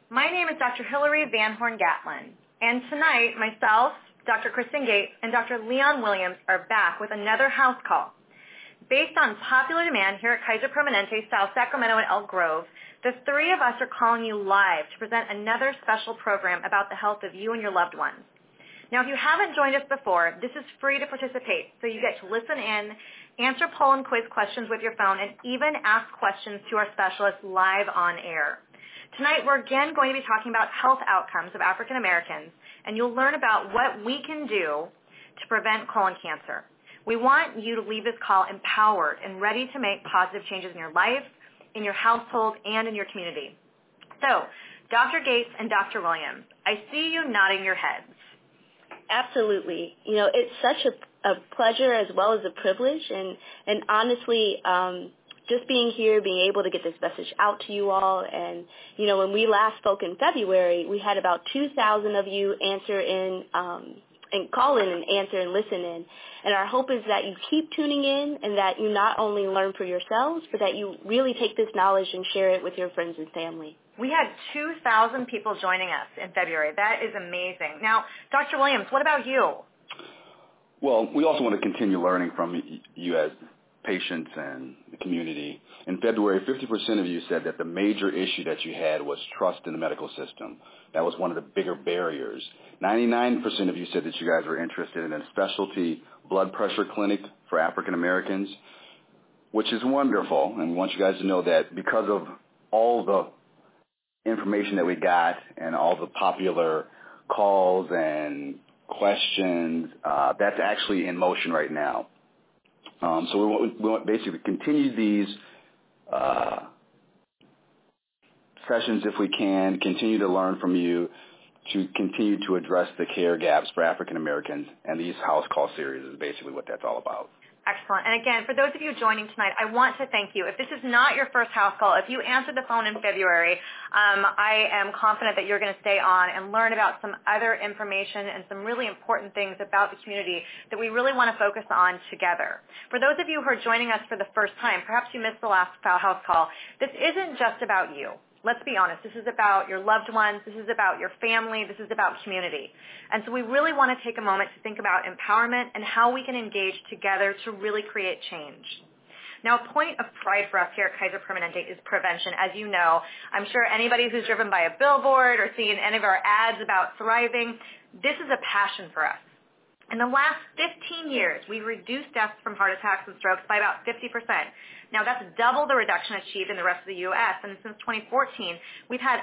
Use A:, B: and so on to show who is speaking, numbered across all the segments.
A: My name is Dr. Hilary Van Horn-Gatlin, and tonight myself, Dr. Kristen Gates, and Dr. Leon Williams are back with another house call. Based on popular demand here at Kaiser Permanente, South Sacramento, and Elk Grove, the three of us are calling you live to present another special program about the health of you and your loved ones. Now, if you haven't joined us before, this is free to participate, so you get to listen in, answer poll and quiz questions with your phone, and even ask questions to our specialists live on air. Tonight, we're again going to be talking about health outcomes of African Americans, and you'll learn about what we can do to prevent colon cancer. We want you to leave this call empowered and ready to make positive changes in your life, in your household, and in your community. So, Dr. Gates and Dr. Williams, I see you nodding your heads.
B: Absolutely. You know, it's such a pleasure as well as a privilege, and honestly, just being here, being able to get this message out to you all. And, you know, when we last spoke in February, we had about 2,000 of you answer in and call in and answer and listen in. And our hope is that you keep tuning in and that you not only learn for yourselves, but that you really take this knowledge and share it with your friends and family.
A: We had 2,000 people joining us in February. That is amazing. Now, Dr. Williams, what about you?
C: Well, we also want to continue learning from you as patients and the community. In February, 50% of you said that the major issue that you had was trust in the medical system. That was one of the bigger barriers. 99% of you said that you guys were interested in a specialty blood pressure clinic for African Americans, which is wonderful. And we want you guys to know that because of all the information that we got and all the popular calls and questions, that's actually in motion right now. So we want basically continue these sessions if we can, continue to learn from you, to continue to address the care gaps for African Americans, and these house call series is basically what that's all about.
A: Excellent. And again, for those of you joining tonight, I want to thank you. If this is not your first house call, if you answered the phone in February, I am confident that you're going to stay on and learn about some other information and some really important things about the community that we really want to focus on together. For those of you who are joining us for the first time, perhaps you missed the last house call, this isn't just about you. Let's be honest, this is about your loved ones, this is about your family, this is about community. And so we really want to take a moment to think about empowerment and how we can engage together to really create change. Now, a point of pride for us here at Kaiser Permanente is prevention. As you know, I'm sure anybody who's driven by a billboard or seen any of our ads about thriving, this is a passion for us. In the last 15 years, we've reduced deaths from heart attacks and strokes by about 50%. Now, that's double the reduction achieved in the rest of the U.S., and since 2014, we've had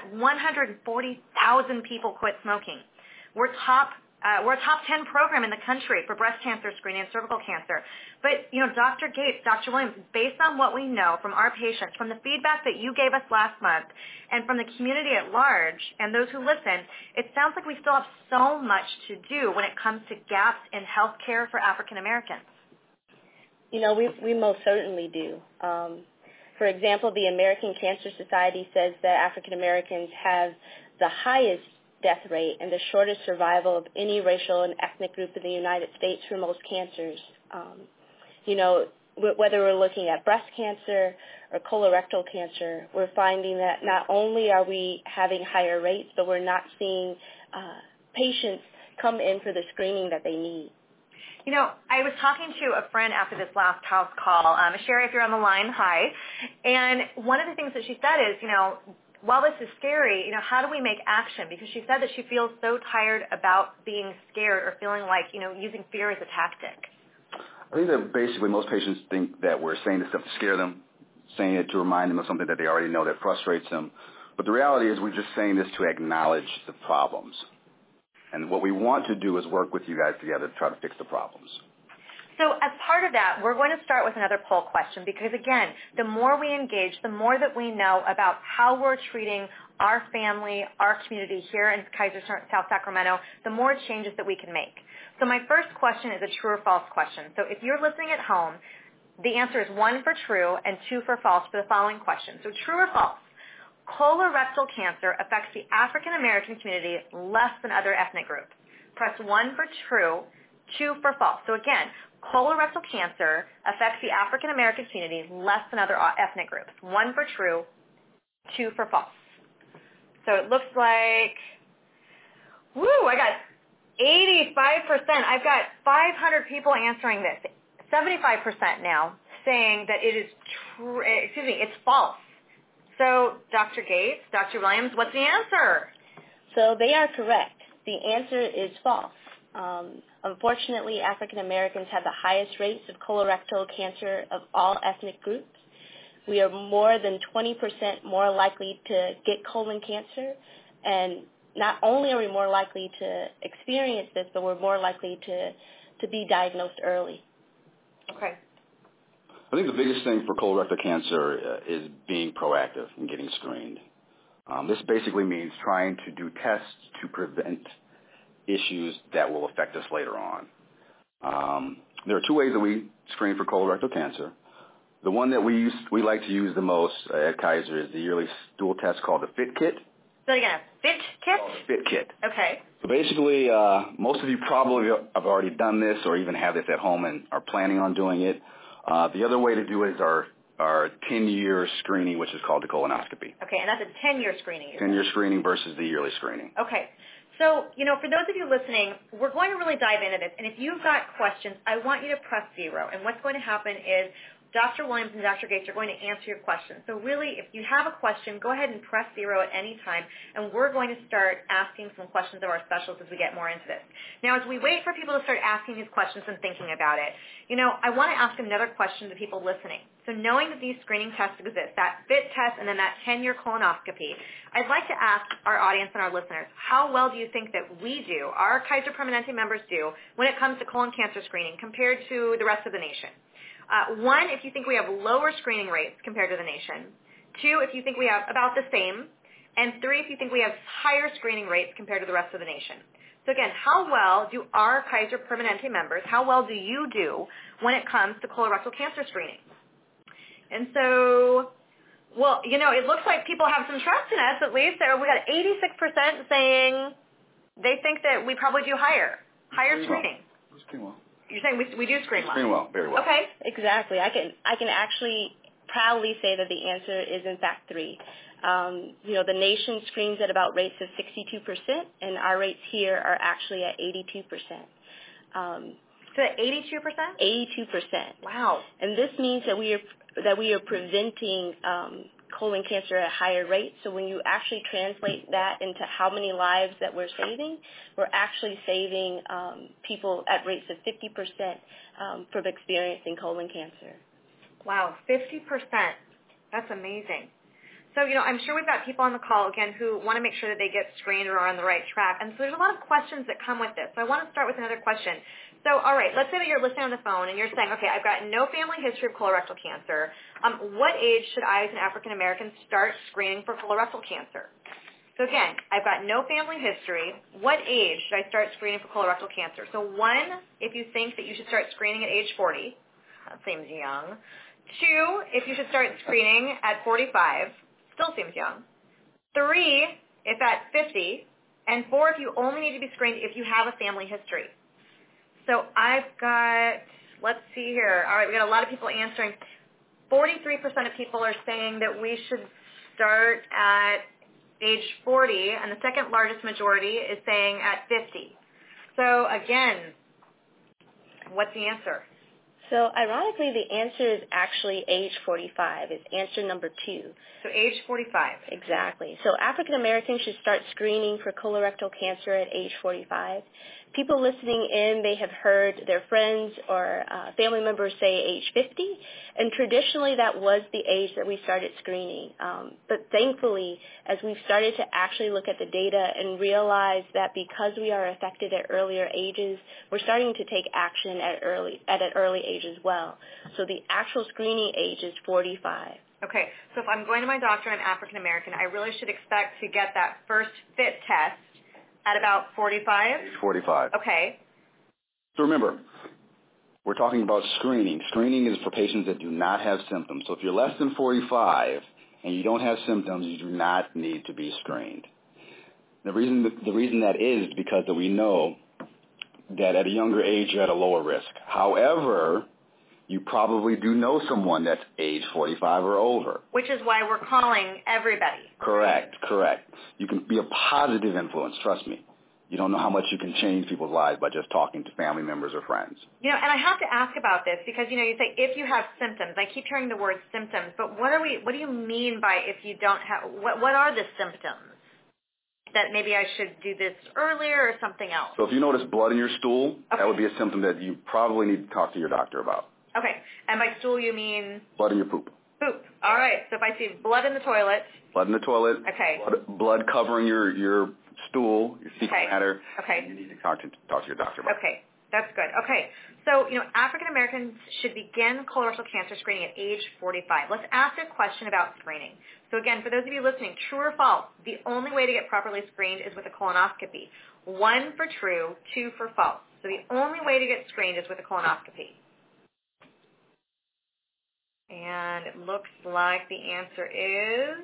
A: 140,000 people quit smoking. We're a top 10 program in the country for breast cancer screening and cervical cancer. But, you know, Dr. Gates, Dr. Williams, based on what we know from our patients, from the feedback that you gave us last month, and from the community at large and those who listen, it sounds like we still have so much to do when it comes to gaps in health care for African Americans.
B: You know, we most certainly do. For example, the American Cancer Society says that African Americans have the highest death rate and the shortest survival of any racial and ethnic group in the United States for most cancers. You know, whether we're looking at breast cancer or colorectal cancer, we're finding that not only are we having higher rates, but we're not seeing patients come in for the screening that they need.
A: You know, I was talking to a friend after this last house call. Sherry, if you're on the line, hi. And one of the things that she said is, you know, while this is scary, you know, how do we make action? Because she said that she feels so tired about being scared or feeling like, you know, using fear as a tactic.
C: I think that basically most patients think that we're saying this stuff to scare them, saying it to remind them of something that they already know that frustrates them. But the reality is we're just saying this to acknowledge the problems. And what we want to do is work with you guys together to try to fix the problems.
A: So as part of that, we're going to start with another poll question because, again, the more we engage, the more that we know about how we're treating our family, our community here in Kaiser South Sacramento, the more changes that we can make. So my first question is a true or false question. So if you're listening at home, the answer is 1 for true and 2 for false for the following question. So true or false? Colorectal cancer affects the African American community less than other ethnic groups. Press 1 for true, 2 for false. So again, colorectal cancer affects the African American community less than other ethnic groups. 1 for true, 2 for false. So it looks like, I got 85%. I've got 500 people answering this. 75% now saying that it is it's false. So Dr. Gates, Dr. Williams, what's the answer?
B: So they are correct. The answer is false. Unfortunately, African Americans have the highest rates of colorectal cancer of all ethnic groups. We are more than 20% more likely to get colon cancer, and not only are we more likely to experience this, but we're more likely to be diagnosed early.
A: Okay.
C: I think the biggest thing for colorectal cancer is being proactive and getting screened. This basically means trying to do tests to prevent issues that will affect us later on. There are two ways that we screen for colorectal cancer. The one that we like to use the most at Kaiser is the yearly stool test called the FIT kit.
A: So again, FIT kit?
C: FIT kit.
A: Okay.
C: So basically, most of you probably have already done this or even have this at home and are planning on doing it. The other way to do it is our 10-year screening, which is called the colonoscopy.
A: Okay, and that's a 10-year screening.
C: 10-year screening versus the yearly screening.
A: Okay. So, for those of you listening, we're going to really dive into this. And if you've got questions, I want you to press 0. And what's going to happen is Dr. Williams and Dr. Gates are going to answer your questions. So really, if you have a question, go ahead and press 0 at any time, and we're going to start asking some questions of our specialists as we get more into this. Now, as we wait for people to start asking these questions and thinking about it, I want to ask another question to people listening. So knowing that these screening tests exist, that FIT test and then that 10-year colonoscopy, I'd like to ask our audience and our listeners, how well do you think that we do, our Kaiser Permanente members do, when it comes to colon cancer screening compared to the rest of the nation? 1, if you think we have lower screening rates compared to the nation. 2, if you think we have about the same. And 3, if you think we have higher screening rates compared to the rest of the nation. So again, how well do our Kaiser Permanente members, how well do you do when it comes to colorectal cancer screening? And so, it looks like people have some trust in us at least. We got 86% saying they think that we probably do higher screening.
C: Well.
A: You're saying we do screen well?
C: Screen well, very well.
A: Okay.
B: Exactly. I can actually proudly say that the answer is in fact 3. The nation screens at about rates of 62%, and our rates here are actually at 82%.
A: So 82%?
B: 82%.
A: Wow.
B: And this means that we are preventing colon cancer at higher rates. So when you actually translate that into how many lives that we're saving, we're actually saving people at rates of 50% from experiencing colon cancer.
A: Wow, 50%. That's amazing. So, I'm sure we've got people on the call, again, who want to make sure that they get screened or are on the right track. And so there's a lot of questions that come with this. So I want to start with another question. So, all right, let's say that you're listening on the phone and you're saying, okay, I've got no family history of colorectal cancer. What age should I, as an African American, start screening for colorectal cancer? So again, I've got no family history. What age should I start screening for colorectal cancer? So 1, if you think that you should start screening at age 40. That seems young. 2, if you should start screening at 45. Still seems young. 3, if at 50. And 4, if you only need to be screened if you have a family history. So I've got, let's see here. All right, we got a lot of people answering. 43% of people are saying that we should start at age 40, and the second largest majority is saying at 50. So again, what's the answer?
B: So ironically, the answer is actually age 45. It's answer number 2.
A: So age 45.
B: Exactly. So African Americans should start screening for colorectal cancer at age 45. People listening in, they have heard their friends or family members say age 50, and traditionally that was the age that we started screening. But thankfully, as we've started to actually look at the data and realize that because we are affected at earlier ages, we're starting to take action at an early age as well. So the actual screening age is 45.
A: Okay, so if I'm going to my doctor and I'm African American, I really should expect to get that first FIT test at about 45?
C: 45.
A: Okay.
C: So remember, we're talking about screening. Screening is for patients that do not have symptoms. So if you're less than 45 and you don't have symptoms, you do not need to be screened. The reason that is because that we know that at a younger age you're at a lower risk. However, You probably do know someone that's age 45 or over.
A: Which is why we're calling everybody.
C: Correct. You can be a positive influence, trust me. You don't know how much you can change people's lives by just talking to family members or friends.
A: And I have to ask about this because, you say if you have symptoms. I keep hearing the word symptoms, but what do you mean by if you don't have, what are the symptoms? That maybe I should do this earlier or something else?
C: So if you notice blood in your stool, that would be a symptom that you probably need to talk to your doctor about.
A: Okay. And by stool you mean?
C: Blood in your poop.
A: Poop. All right. So if I see blood in the toilet.
C: Blood in the toilet.
A: Okay.
C: Blood covering your stool, your fecal matter.
A: Okay.
C: You need to talk to your doctor about it.
A: Okay. That's good. Okay. So, African Americans should begin colorectal cancer screening at age 45. Let's ask a question about screening. So again, for those of you listening, true or false, the only way to get properly screened is with a colonoscopy. 1 for true, 2 for false. So the only way to get screened is with a colonoscopy. And it looks like the answer is,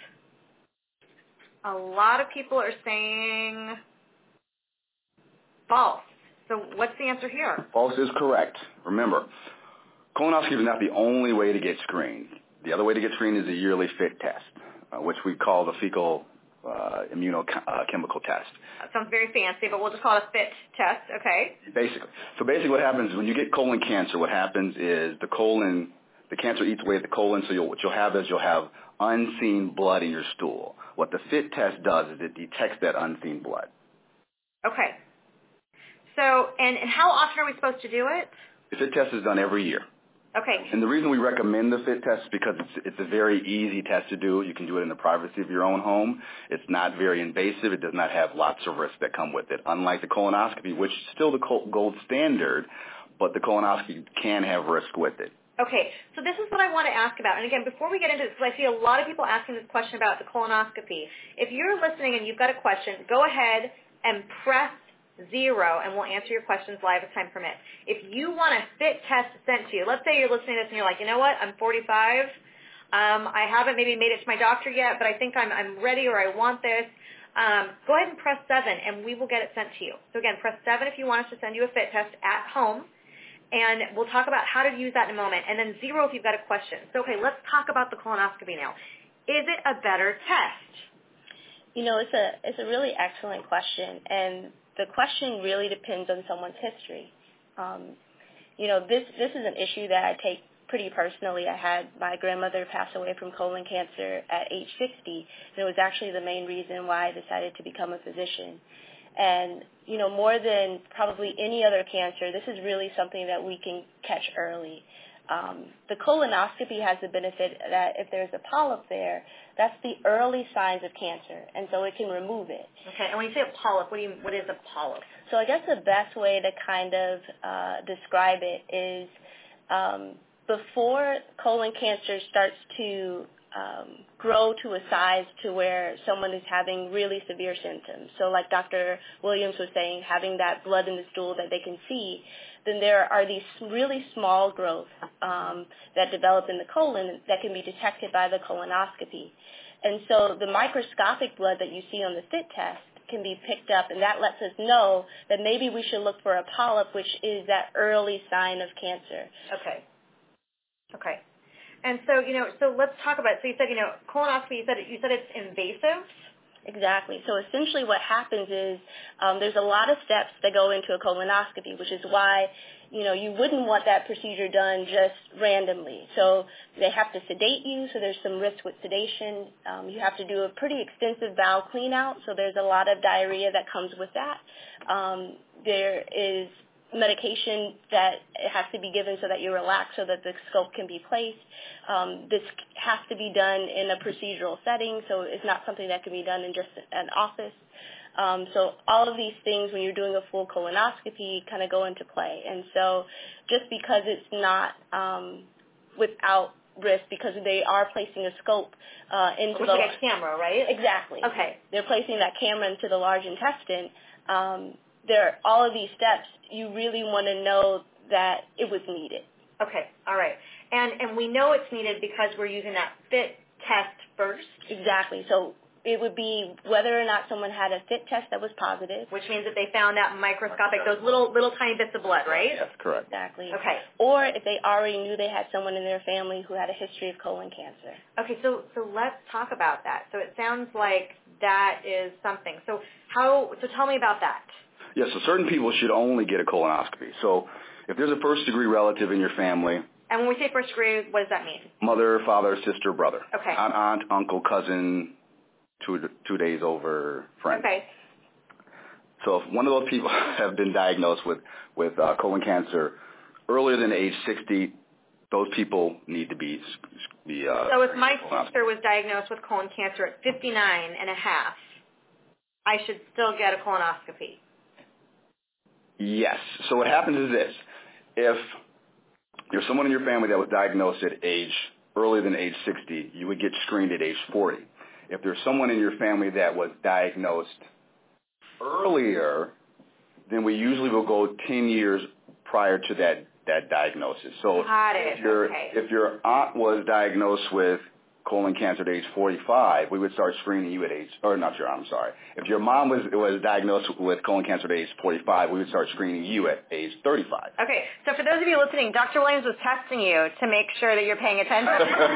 A: a lot of people are saying false. So what's the answer here?
C: False is correct. Remember, colonoscopy is not the only way to get screened. The other way to get screened is a yearly FIT test, which we call the fecal immunochemical test.
A: That sounds very fancy, but we'll just call it a FIT test, okay?
C: Basically what happens is when you get colon cancer, what happens is the cancer eats away at the colon, so what you'll have unseen blood in your stool. What the FIT test does is it detects that unseen blood.
A: Okay. So, and how often are we supposed to do it?
C: The FIT test is done every year.
A: Okay.
C: And the reason we recommend the FIT test is because it's a very easy test to do. You can do it in the privacy of your own home. It's not very invasive. It does not have lots of risks that come with it, unlike the colonoscopy, which is still the gold standard, but the colonoscopy can have risk with it.
A: Okay, so this is what I want to ask about. And again, before we get into this, because I see a lot of people asking this question about the colonoscopy. If you're listening and you've got a question, go ahead and press 0, and we'll answer your questions live as time permits. If you want a FIT test sent to you, let's say you're listening to this and you're like, you know what, I'm 45. I haven't maybe made it to my doctor yet, but I think I'm ready or I want this. Go ahead and press 7, and we will get it sent to you. So again, press 7 if you want us to send you a FIT test at home. And we'll talk about how to use that in a moment. And then 0 if you've got a question. So, okay, let's talk about the colonoscopy now. Is it a better test?
B: It's a really excellent question. And the question really depends on someone's history. This is an issue that I take pretty personally. I had my grandmother pass away from colon cancer at age 60. And it was actually the main reason why I decided to become a physician. And, more than probably any other cancer, this is really something that we can catch early. The colonoscopy has the benefit that if there's a polyp there, that's the early signs of cancer, and so it can remove it.
A: Okay, and when you say a polyp, what is a polyp?
B: So I guess the best way to kind of describe it is before colon cancer starts to grow to a size to where someone is having really severe symptoms. So like Dr. Williams was saying, having that blood in the stool that they can see, then there are these really small growths that develop in the colon that can be detected by the colonoscopy. And so the microscopic blood that you see on the FIT test can be picked up, and that lets us know that maybe we should look for a polyp, which is that early sign of cancer.
A: Okay. And so, so let's talk about it. So you said, colonoscopy, you said it's invasive?
B: Exactly. So essentially what happens is there's a lot of steps that go into a colonoscopy, which is why, you wouldn't want that procedure done just randomly. So they have to sedate you, so there's some risk with sedation. You have to do a pretty extensive bowel clean out, so there's a lot of diarrhea that comes with that. There is medication that has to be given so that you relax so that the scope can be placed. This has to be done in a procedural setting, so it's not something that can be done in just an office. So all of these things, when you're doing a full colonoscopy, kind of go into play. And so just because it's not without risk, because they are placing a scope into
A: the... Like a camera, right?
B: Exactly.
A: Okay.
B: They're placing that camera into the large intestine. All of these steps, you really want to know that it was needed.
A: Okay, all right. And we know it's needed because we're using that FIT test first?
B: Exactly. So it would be whether or not someone had a FIT test that was positive.
A: Which means that they found that microscopic, those little tiny bits of blood, right?
C: Yes, correct.
B: Exactly.
A: Okay.
B: Or if they already knew they had someone in their family who had a history of colon cancer.
A: Okay, so let's talk about that. So it sounds like that is something. So tell me about that.
C: Yes, so certain people should only get a colonoscopy. So if there's a first-degree relative in your family.
A: And when we say first degree, what does that mean?
C: Mother, father, sister, brother.
A: Okay.
C: Aunt, uncle, cousin, two days over, friend.
A: Okay.
C: So if one of those people have been diagnosed with colon cancer earlier than age 60, those people need to be
A: so if my sister was diagnosed with colon cancer at 59 and a half, I should still get a colonoscopy?
C: Yes. So what happens is this. If there's someone in your family that was diagnosed at earlier than age 60, you would get screened at age 40. If there's someone in your family that was diagnosed earlier, then we usually will go 10 years prior to that diagnosis. So if your aunt was diagnosed with colon cancer at age 45, we would start screening you at age, or not your aunt, I'm sorry. If your mom was diagnosed with colon cancer at age 45, we would start screening you at age 35.
A: Okay, so for those of you listening, Dr. Williams was testing you to make sure that you're paying attention.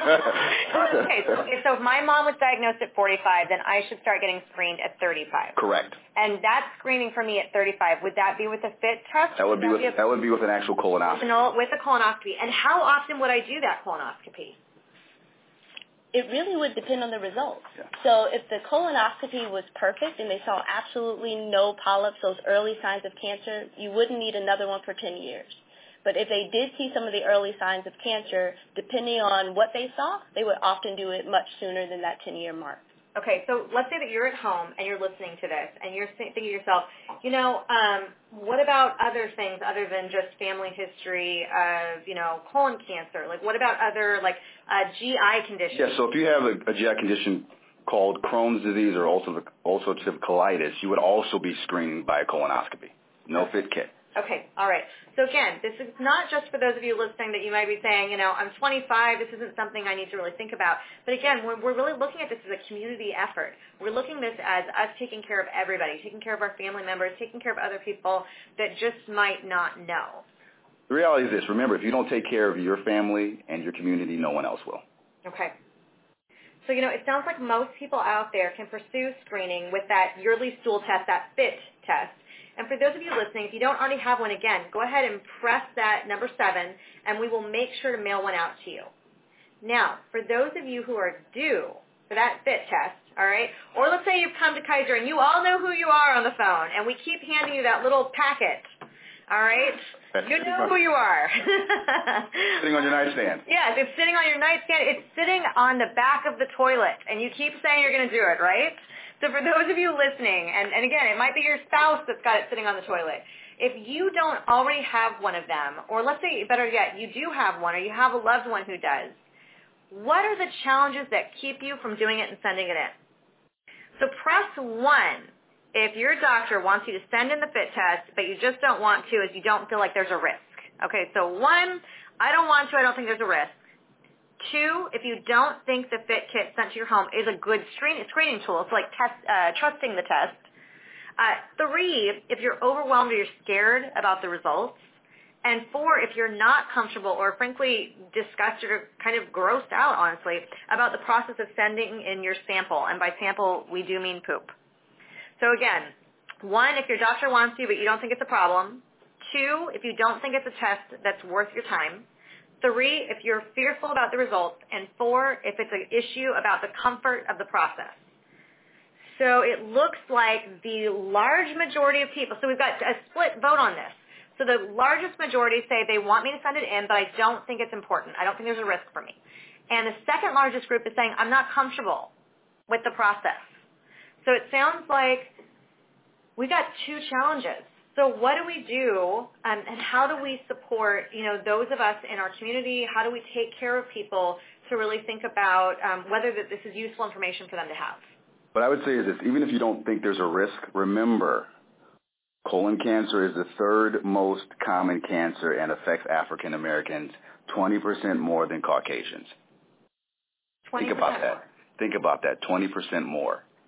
A: Okay, so if my mom was diagnosed at 45, then I should start getting screened at 35.
C: Correct.
A: And that screening for me at 35, would that be with a FIT test?
C: That would be with an actual colonoscopy.
A: With a colonoscopy. And how often would I do that colonoscopy?
B: It really would depend on the results.
C: Yeah.
B: So if the colonoscopy was perfect and they saw absolutely no polyps, those early signs of cancer, you wouldn't need another one for 10 years. But if they did see some of the early signs of cancer, depending on what they saw, they would often do it much sooner than that 10-year mark.
A: Okay, so let's say that you're at home and you're listening to this and you're thinking to yourself, what about other things other than just family history of, colon cancer? Like what about other, GI conditions?
C: Yeah, so if you have a GI condition called Crohn's disease or ulcerative colitis, you would also be screened by a colonoscopy. No FIT kit.
A: Okay, all right. So again, this is not just for those of you listening that you might be saying, I'm 25, this isn't something I need to really think about. But again, we're really looking at this as a community effort. We're looking at this as us taking care of everybody, taking care of our family members, taking care of other people that just might not know.
C: The reality is this. Remember, if you don't take care of your family and your community, no one else will.
A: Okay. So, it sounds like most people out there can pursue screening with that yearly stool test, that FIT test. And for those of you listening, if you don't already have one, again, go ahead and press that number 7, and we will make sure to mail one out to you. Now, for those of you who are due for that FIT test, all right, or let's say you've come to Kaiser and you all know who you are on the phone, and we keep handing you that little packet, all right? You know who you are.
C: Sitting on your nightstand.
A: Yes, it's sitting on your nightstand. It's sitting on the back of the toilet, and you keep saying you're going to do it, right? So for those of you listening, and again, it might be your spouse that's got it sitting on the toilet. If you don't already have one of them, or let's say, better yet, you do have one, or you have a loved one who does, what are the challenges that keep you from doing it and sending it in? So press 1 if your doctor wants you to send in the FIT test, but you just don't want to as you don't feel like there's a risk. Okay, so 1, I don't want to, I don't think there's a risk. 2, if you don't think the FIT kit sent to your home is a good screening tool, it's like trusting the test. 3, if you're overwhelmed or you're scared about the results. And 4, if you're not comfortable or frankly disgusted or kind of grossed out, honestly, about the process of sending in your sample. And by sample, we do mean poop. So again, 1, if your doctor wants you but you don't think it's a problem. 2, if you don't think it's a test that's worth your time. 3, if you're fearful about the results, and 4, if it's an issue about the comfort of the process. So it looks like the large majority of people, so we've got a split vote on this. So the largest majority say they want me to send it in, but I don't think it's important. I don't think there's a risk for me. And the second largest group is saying I'm not comfortable with the process. So it sounds like we got 2 challenges. So what do we do, and how do we support, those of us in our community? How do we take care of people to really think about whether that this is useful information for them to have?
C: What I would say is this, even if you don't think there's a risk, remember, colon cancer is the 3rd most common cancer and affects African Americans 20% more than Caucasians.
A: 20%
C: Think about that.
A: More.
C: Think about that, 20% more.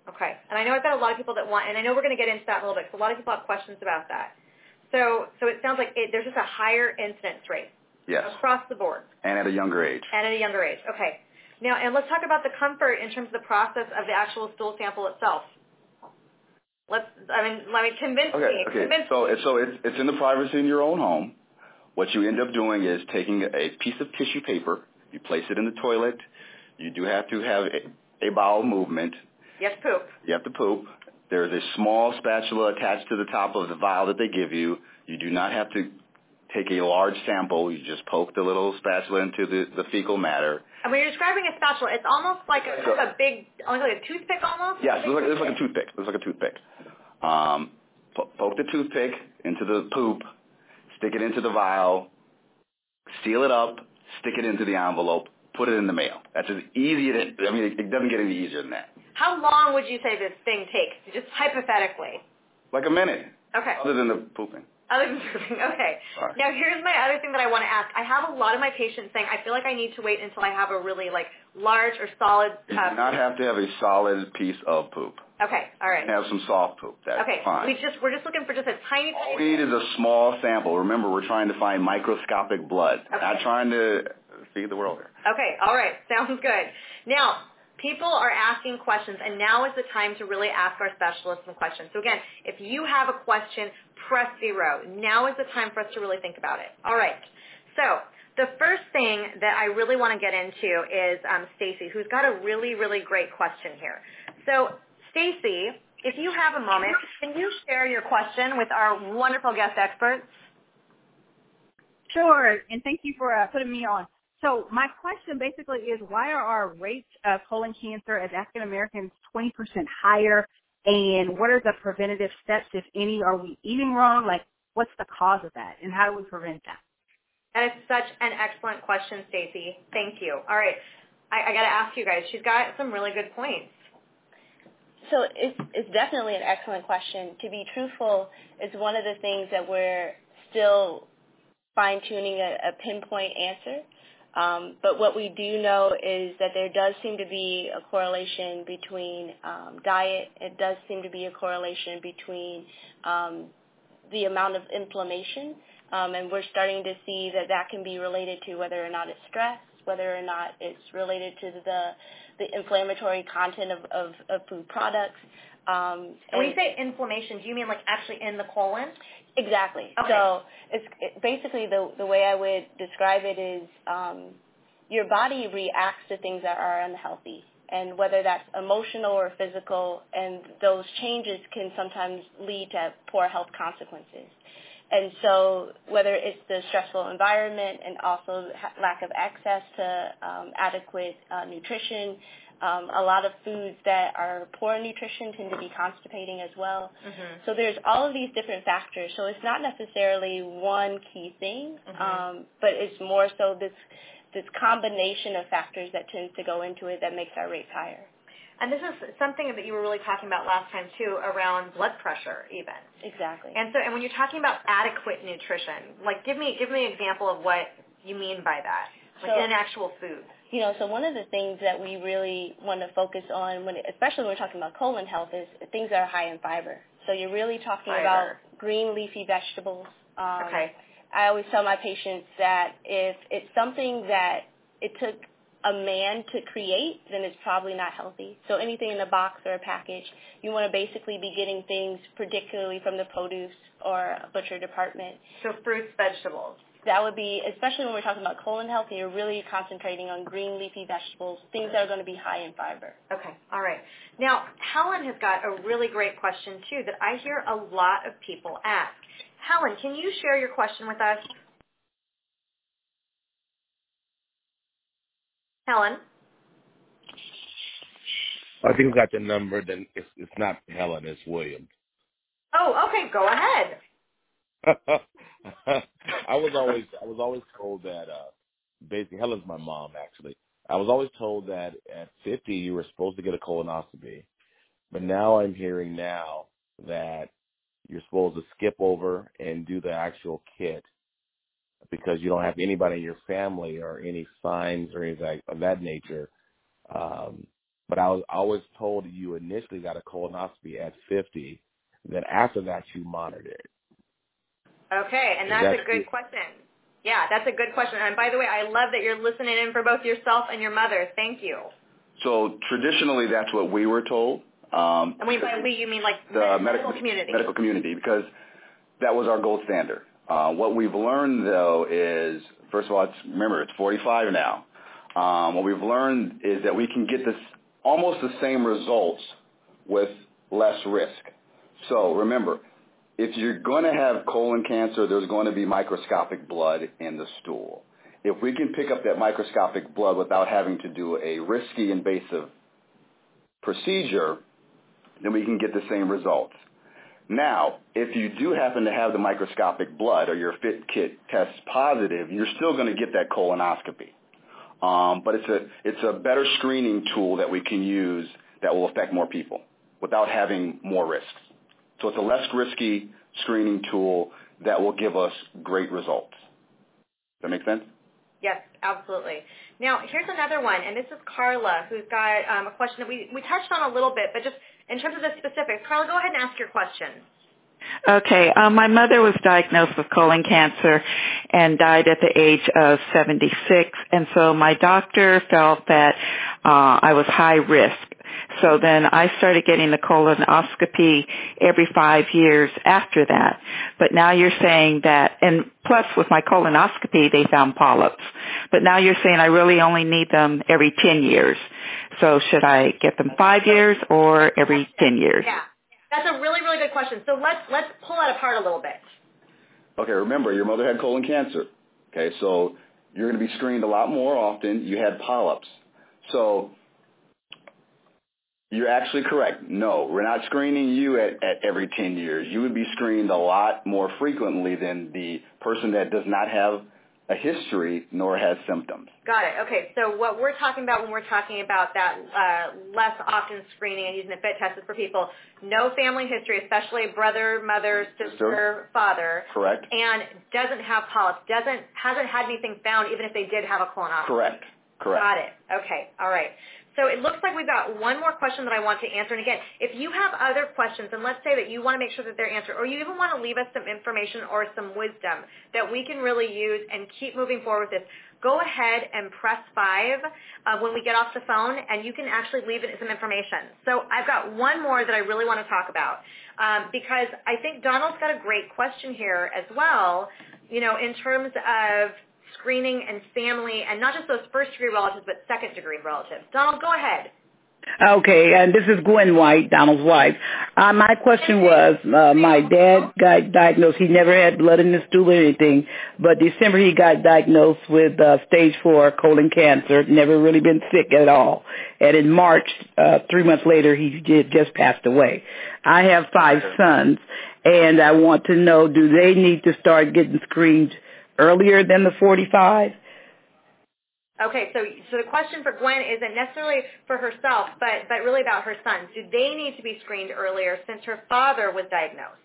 A: Okay. And I know I've got a lot of people that want, and I know we're going to get into that in a little bit, so a lot of people have questions about that. So it sounds like there's just a higher incidence rate.
C: Yes.
A: Across the board.
C: And at a younger age.
A: And at a younger age. Okay. Now, and let's talk about the comfort in terms of the process of the actual stool sample itself. Let me convince me.
C: Okay.
A: Convince
C: So
A: me.
C: it's in the privacy in your own home. What you end up doing is taking a piece of tissue paper, you place it in the toilet. You do have to have a bowel movement.
A: You have to poop.
C: You have to poop. There's a small spatula attached to the top of the vial that they give you. You do not have to take a large sample. You just poke the little spatula into the fecal matter.
A: And when you're describing a spatula, it's almost like a big, almost like a toothpick almost?
C: Yes, it's like a toothpick. It's like a toothpick. Poke the toothpick into the poop, stick it into the vial, seal it up, stick it into the envelope, put it in the mail. That's as easy as it doesn't get any easier than that.
A: How long would you say this thing takes, just hypothetically?
C: Like a minute.
A: Okay.
C: Other than the pooping.
A: Other than pooping, okay.
C: Right.
A: Now here's my other thing that I want to ask. I have a lot of my patients saying, I feel like I need to wait until I have a really large or solid
C: You do not have to have a solid piece of poop.
A: Okay, all right.
C: Have some soft poop. That's fine.
A: We're just looking for just a tiny.
C: All we need is a small sample. Remember, we're trying to find microscopic blood.
A: Okay.
C: Not trying to feed the world here.
A: Okay, all right. Sounds good. Now, people are asking questions, and now is the time to really ask our specialists some questions. So again, if you have a question, press 0. Now is the time for us to really think about it. All right. So the first thing that I really want to get into is Stacy, who's got a really, really great question here. So Stacy, if you have a moment, can you share your question with our wonderful guest experts?
D: Sure, and thank you for putting me on. So my question basically is, why are our rates of colon cancer as African Americans 20% higher, and what are the preventative steps, if any? Are we eating wrong? What's the cause of that, and how do we prevent that?
A: That is such an excellent question, Stacy. Thank you. All right, I got to ask you guys. She's got some really good points.
B: So it's definitely an excellent question. To be truthful, it's one of the things that we're still fine-tuning a pinpoint answer. But what we do know is that there does seem to be a correlation between diet. It does seem to be a correlation between the amount of inflammation. And we're starting to see that can be related to whether or not it's stress, whether or not it's related to the inflammatory content of food products.
A: When you say inflammation, do you mean actually in the colon?
B: Exactly.
A: Okay.
B: So it's basically the way I would describe it is your body reacts to things that are unhealthy, and whether that's emotional or physical, and those changes can sometimes lead to poor health consequences. And so whether it's the stressful environment and also lack of access to adequate nutrition, a lot of foods that are poor in nutrition tend to be constipating as well. Mm-hmm. So there's all of these different factors. So it's not necessarily one key thing, but it's more so this combination of factors that tends to go into it that makes our rates higher.
A: And this is something that you were really talking about last time, too, around blood pressure even.
B: Exactly.
A: And when you're talking about adequate nutrition, give me an example of what you mean by that, in an actual food.
B: So one of the things that we really want to focus on, especially when we're talking about colon health, is things that are high in fiber. So you're really talking about green leafy vegetables.
A: Okay.
B: I always tell my patients that if it's something that it took a man to create, then it's probably not healthy. So anything in a box or a package, you want to basically be getting things particularly from the produce or butcher department.
A: So fruits, vegetables.
B: That would be, especially when we're talking about colon health, you're really concentrating on green leafy vegetables, things that are going to be high in fiber.
A: Okay, all right. Now, Helen has got a really great question, too, that I hear a lot of people ask. Helen, can you share your question with us? Helen?
E: I think I got the number. Then it's not Helen, it's William.
A: Oh, okay. Go ahead.
E: I was always told that basically Helen's my mom actually. I was always told that at 50 you were supposed to get a colonoscopy, but now I'm hearing that you're supposed to skip over and do the actual kit because you don't have anybody in your family or any signs or anything of that nature. But but I was always told you initially got a colonoscopy at 50. Then after that, you monitored it.
A: Okay, and that's a good question. Yeah, that's a good question. And by the way, I love that you're listening in for both yourself and your mother. Thank you.
C: So traditionally, that's what we were told.
A: And by we, you mean like the medical community?
C: Medical community, because that was our gold standard. What we've learned, though, is, first of all, remember, it's 45 now. What we've learned is that we can get almost the same results with less risk. So remember, if you're going to have colon cancer, there's going to be microscopic blood in the stool. If we can pick up that microscopic blood without having to do a risky invasive procedure, then we can get the same results. Now, if you do happen to have the microscopic blood or your FIT kit tests positive, you're still going to get that colonoscopy. But it's a better screening tool that we can use that will affect more people without having more risks. So it's a less risky screening tool that will give us great results. Does that make sense?
A: Yes, absolutely. Now, here's another one, and this is Carla, who's got a question that we touched on a little bit, but just in terms of the specifics. Carla, go ahead and ask your question.
F: Okay. My mother was diagnosed with colon cancer and died at the age of 76, and so my doctor felt that I was high risk. So then I started getting the colonoscopy every 5 years after that. But now you're saying that, and plus with my colonoscopy they found polyps. But now you're saying I really only need them every 10 years. So should I get them 5 years or every 10 years?
A: Yeah, that's a really, really good question. So let's pull that apart a little bit.
C: Okay, remember, your mother had colon cancer. Okay, so you're going to be screened a lot more often. You had polyps. So you're actually correct. No, we're not screening you at every 10 years. You would be screened a lot more frequently than the person that does not have a history nor has symptoms.
A: Got it. Okay, so what we're talking about when we're talking about that less often screening and using the FIT test is for people, no family history, especially brother, mother, sister, father.
C: Correct.
A: And doesn't have polyps, hasn't had anything found even if they did have a colonoscopy.
C: Correct.
A: Got it. Okay, all right. So it looks like we've got one more question that I want to answer. And again, if you have other questions, and let's say that you want to make sure that they're answered, or you even want to leave us some information or some wisdom that we can really use and keep moving forward with this, go ahead and press 5 when we get off the phone, and you can actually leave some information. So I've got one more that I really want to talk about because I think Donald's got a great question here as well, in terms of screening and family, and not just those first-degree relatives, but second-degree relatives. Donald, go ahead.
G: Okay, and this is Gwen White, Donald's wife. My question was, my dad got diagnosed. He never had blood in his stool or anything, but December he got diagnosed with stage 4 colon cancer, never really been sick at all. And in March, 3 months later, he just passed away. I have 5 sons, and I want to know, do they need to start getting screened earlier than the 45?
A: Okay, so the question for Gwen isn't necessarily for herself, but really about her sons. Do they need to be screened earlier since her father was diagnosed?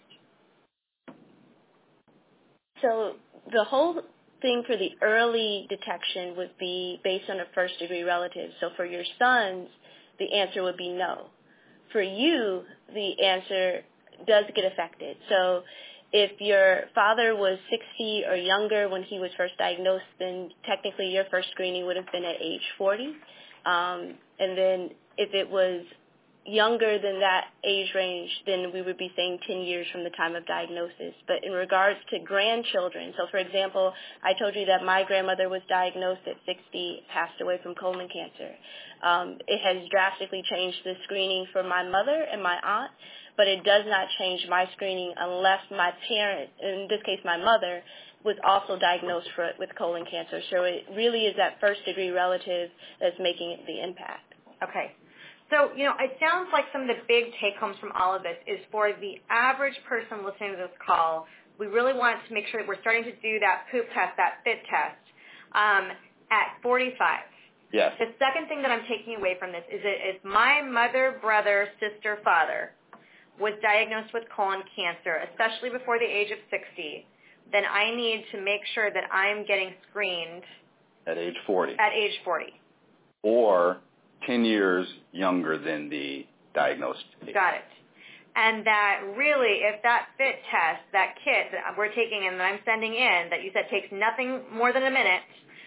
B: So the whole thing for the early detection would be based on a first-degree relative. So for your sons, the answer would be no. For you, the answer does get affected. So if your father was 60 or younger when he was first diagnosed, then technically your first screening would have been at age 40. And then if it was younger than that age range, then we would be saying 10 years from the time of diagnosis. But in regards to grandchildren, so for example, I told you that my grandmother was diagnosed at 60, passed away from colon cancer. It has drastically changed the screening for my mother and my aunt, but it does not change my screening unless my parent, in this case my mother, was also diagnosed with colon cancer. So it really is that first-degree relative that's making the impact.
A: Okay. So, it sounds like some of the big take-homes from all of this is for the average person listening to this call, we really want to make sure that we're starting to do that poop test, that FIT test, at 45.
C: Yes.
A: The second thing that I'm taking away from this is that if my mother, brother, sister, father was diagnosed with colon cancer, especially before the age of 60, then I need to make sure that I'm getting screened
C: at age 40.
A: At age 40.
C: Or 10 years younger than the diagnosed age.
A: Got it. And that really, if that FIT test, that kit that we're taking and that I'm sending in, that you said takes nothing more than a minute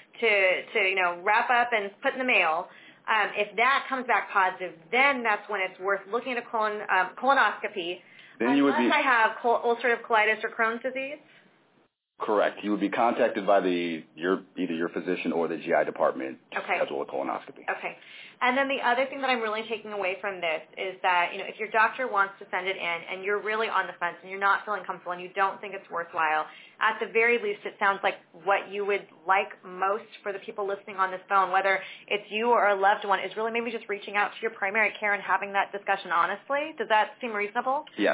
A: to wrap up and put in the mail, if that comes back positive, then that's when it's worth looking at a colonoscopy.
C: Then you would be,
A: unless I have ulcerative colitis or Crohn's disease?
C: Correct. You would be contacted by either your physician or the GI department to
A: Okay.
C: schedule a colonoscopy.
A: Okay. And then the other thing that I'm really taking away from this is that, if your doctor wants to send it in and you're really on the fence and you're not feeling comfortable and you don't think it's worthwhile, at the very least it sounds like what you would like most for the people listening on this phone, whether it's you or a loved one, is really maybe just reaching out to your primary care and having that discussion honestly. Does that seem reasonable?
C: Yes.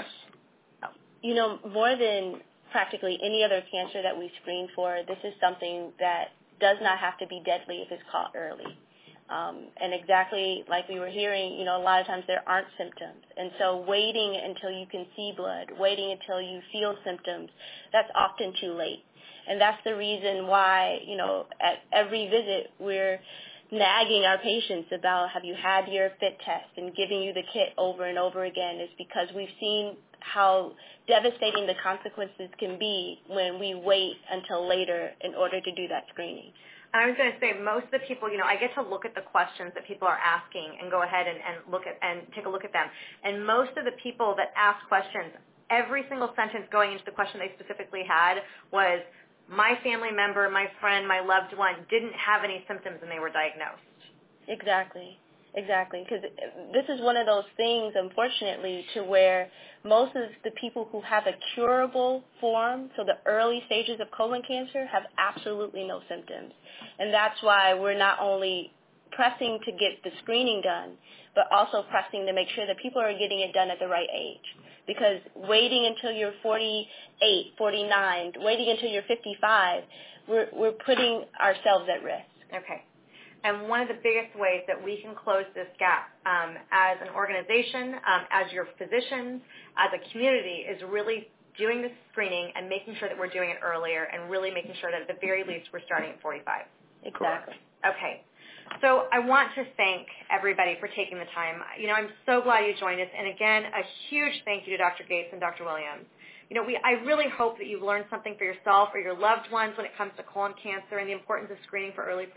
B: More than practically any other cancer that we screen for, this is something that does not have to be deadly if it's caught early. And exactly like we were hearing, a lot of times there aren't symptoms. And so waiting until you can see blood, waiting until you feel symptoms, that's often too late. And that's the reason why, at every visit we're nagging our patients about, have you had your FIT test, and giving you the kit over and over again, is because we've seen how devastating the consequences can be when we wait until later in order to do that screening.
A: And I was going to say, most of the people, I get to look at the questions that people are asking and go ahead and take a look at them. And most of the people that ask questions, every single sentence going into the question they specifically had was, my family member, my friend, my loved one didn't have any symptoms when they were diagnosed.
B: Exactly. Because this is one of those things, unfortunately, to where most of the people who have a curable form, so the early stages of colon cancer, have absolutely no symptoms. And that's why we're not only pressing to get the screening done, but also pressing to make sure that people are getting it done at the right age. Because waiting until you're 48, 49, waiting until you're 55, we're putting ourselves at risk.
A: Okay. And one of the biggest ways that we can close this gap as an organization, as your physicians, as a community, is really doing this screening and making sure that we're doing it earlier and really making sure that at the very least we're starting at 45.
B: Exactly.
A: Okay. So I want to thank everybody for taking the time. I'm so glad you joined us. And again, a huge thank you to Dr. Gates and Dr. Williams. I really hope that you've learned something for yourself or your loved ones when it comes to colon cancer and the importance of screening for early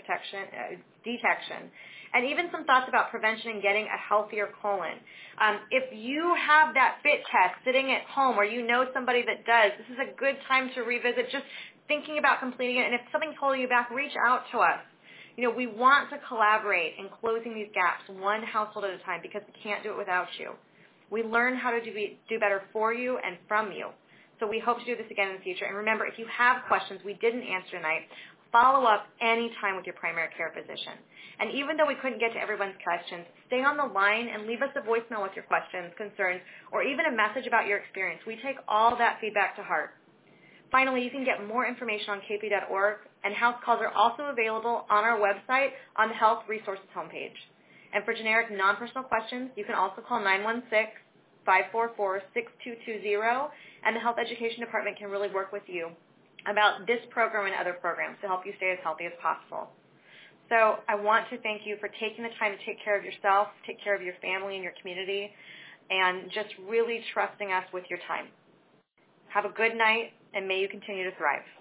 A: detection, and even some thoughts about prevention and getting a healthier colon. If you have that FIT test sitting at home or you know somebody that does, this is a good time to revisit just thinking about completing it. And if something's holding you back, reach out to us. We want to collaborate in closing these gaps one household at a time because we can't do it without you. We learn how to do better for you and from you. So we hope to do this again in the future. And remember, if you have questions we didn't answer tonight, follow up anytime with your primary care physician. And even though we couldn't get to everyone's questions, stay on the line and leave us a voicemail with your questions, concerns, or even a message about your experience. We take all that feedback to heart. Finally, you can get more information on kp.org, and house calls are also available on our website on the Health Resources homepage. And for generic non-personal questions, you can also call 916-544-6220, and the Health Education Department can really work with you about this program and other programs to help you stay as healthy as possible. So I want to thank you for taking the time to take care of yourself, take care of your family and your community, and just really trusting us with your time. Have a good night, and may you continue to thrive.